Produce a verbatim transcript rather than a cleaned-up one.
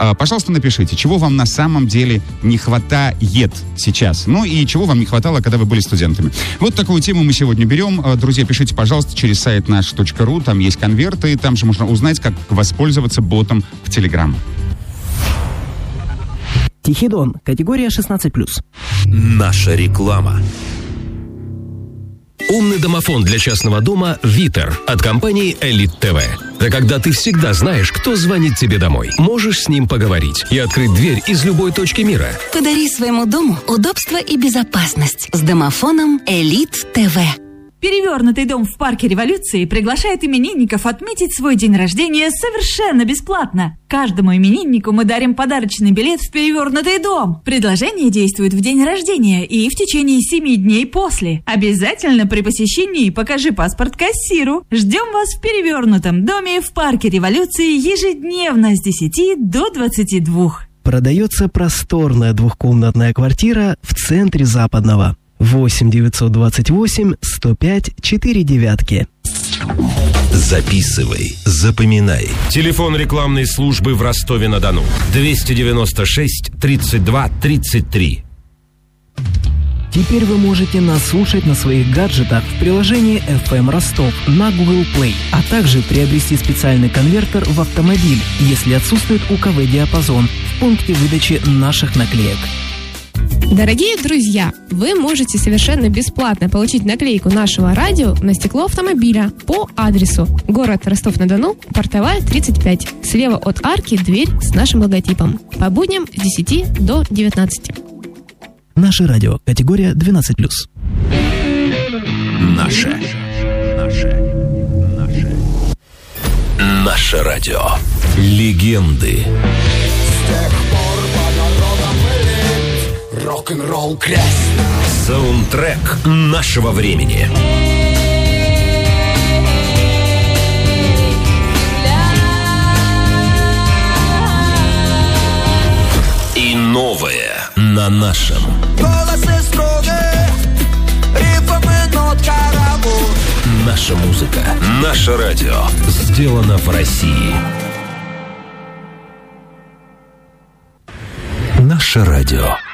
Пожалуйста, напишите, чего вам на самом деле не хватает сейчас. Ну и чего вам не хватало, когда вы были студентами. Вот такую тему мы сегодня берем. Друзья, пишите, пожалуйста, через сайт наш точка ру. Там есть конверты, там же можно узнать, как воспользоваться ботом в Telegram. Тихий Дон. Категория шестнадцать плюс. Наша реклама. Умный домофон для частного дома «Витер» от компании «Элит ТВ». Это когда ты всегда знаешь, кто звонит тебе домой. Можешь с ним поговорить и открыть дверь из любой точки мира. Подари своему дому удобство и безопасность с домофоном «Элит ТВ». Перевернутый дом в парке Революции приглашает именинников отметить свой день рождения совершенно бесплатно. Каждому имениннику мы дарим подарочный билет в перевернутый дом. Предложение действует в день рождения и в течение семи дней после. Обязательно при посещении покажи паспорт кассиру. Ждем вас в перевернутом доме в парке Революции ежедневно с десяти до двадцати двух. Продается просторная двухкомнатная квартира в центре Западного. восемь девятьсот двадцать восемь сто пять четыре девятки. Записывай, запоминай. Телефон рекламной службы в Ростове-на-Дону. двести девяносто шесть тридцать два тридцать три. Теперь вы можете нас слушать на своих гаджетах в приложении эф эм Ростов на Google Play, а также приобрести специальный конвертер в автомобиль, если отсутствует у ка вэ-диапазон в пункте выдачи наших наклеек. Дорогие друзья, вы можете совершенно бесплатно получить наклейку нашего радио на стекло автомобиля по адресу город Ростов-на-Дону, Портовая, тридцать пять. Слева от арки дверь с нашим логотипом. По будням с десяти до девятнадцати. Наше радио. Категория двенадцать плюс. Наше. Наше. Наше. Наше радио. Легенды. Рок-н-ролл крест. Саундтрек нашего времени. И новое на нашем. Голосы строгие, рифмы нотка работ. Наша музыка, наше радио. Сделано в России. Наше радио.